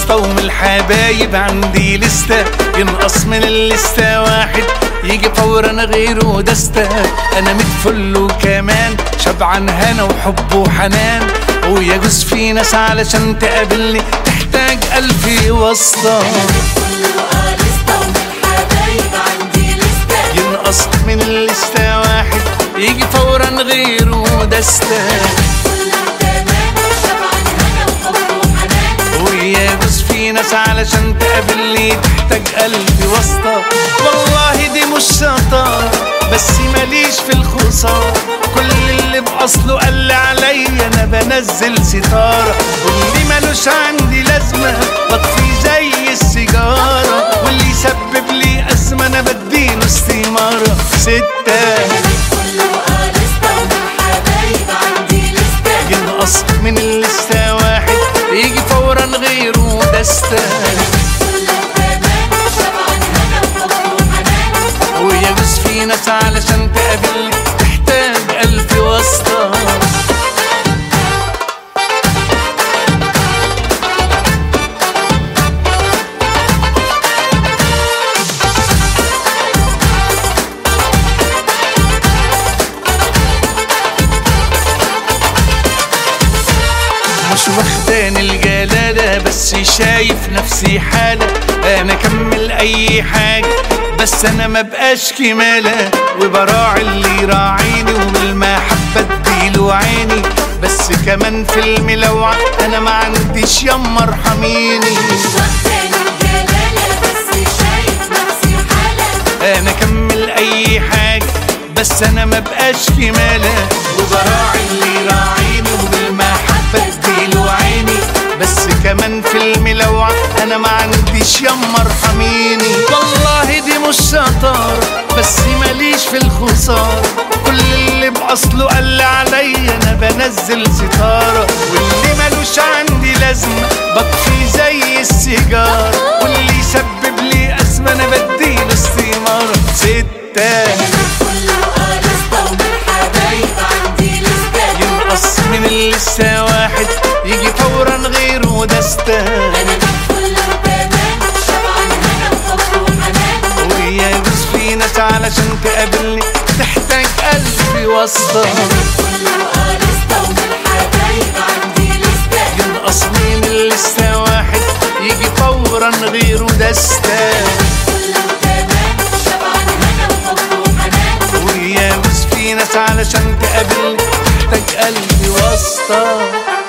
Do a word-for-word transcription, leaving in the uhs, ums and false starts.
واسطة ومن الحبايب عندي لستة، ينقص من اللستة واحد يجي فورا غيره دستة. انا متفل وكمان شبعان هنا وحب وحنان، ويجوز في ناس علشان تقابلني تحتاج ألف واسطة. ينقص من اللستة واحد يجي فورا غيره دستة، ويجوز في ناس علشان تقابلني تحتاج ألف واسطة. والله دي مش شطارة بس ماليش في الخسارة، كل اللي بأصله قال عليا أنا بنزل ستارة، واللي مالوش عندي لازمة بطفي زي السيجارة، واللي يسبب لي أزمة أنا بديله استمارة. ستة ينقص من اللستة واحد يجي فورا غيره دستة، ويجوز في ناس علشان تقابلني تحتاج ألف واسطة. مش واخدان الجلالة بس شايف نفسي حالة، انا اكمل اي حاجة بس انا مبقاش كمالة، وبراعي اللي يراعيني وبالمحبة اديله عيني، بس كمان في الملوعة انا ما عنديش يما ارحميني. مش واخدان الجلالة بس شايف نفسي حالة، انا اكمل اي حاجة بس انا مبقاش كمالة، وبراعي اللي يراعيني وبالمحبة اديله عيني، بس كمان في الملوعة انا ما عنديش يما ارحميني. والله دي مش شطارة بس ماليش في الخسارة، كل اللي بأصله قال عليا انا بنزل ستارة، واللي مالوش عندي لازمة بطفي زي السيجارة، واللي يسبب لي أزمة انا بديله استمارة. ستة ينقص من اللستة واحد يجي فورا غيره دستة، أنا بدخل وكمان شبعان هنا وحب وحنان، ويجوز في ناس علشان تقابلني تحتاج ألف واسطة. ينقص من اللستة واحد يجي فورا غيره دستة، ويجوز في ناس علشان تقابلني تحتاج ألف واسطة.